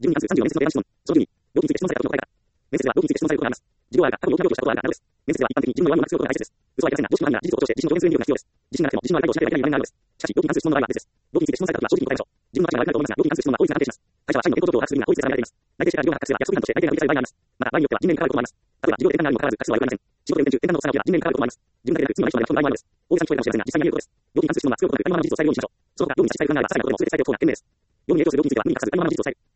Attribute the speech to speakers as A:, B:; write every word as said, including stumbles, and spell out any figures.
A: 自分に関するさんじゅうよん面接の提案質問。そのじゅうに、動機について質問されたことの答えから。面接では動機について質問されることがあります。事業あるが、過去に動機をしたことがあるがなどです。面接では一般的に自分の弱みをなくすことが大切です。嘘は言いませんが、どうしてもあるなら事実を通して自信を表現する能力が必要です。自信がなくても自信のある回答をしなければいけない場合があるのです。しかし、動機に関する質問の場合は別です。動機について質問されたときは正直に答えましょう。自分の価値が悪くなると思いますが、動機に関する質問は法律が判定します。会社は社員の健康状況を把握する意味が法律で定められています。内定してから事業が発覚すれば約束違反として内定が取り消される場合があります。また、場合によっては人命に関わることもあります。例えば、事業で転換があるにもかかわらず、過失は悪くありません。仕事で運転中、転換の誤差が起きれば人命に関わることもあります。自分だけでなく、次の人まで巻き込む場合もあるのです。大げさに聞こえるかもしれませんが、実際にあり得ることです。動機に関する質問は強く求めるありのままの事実を伝えるようにしましょう。その他、業務に差し支える考えは些細なことでも全て伝えておく方が賢明です。業務に影響する動機については無理に関するありのままの事実を伝える。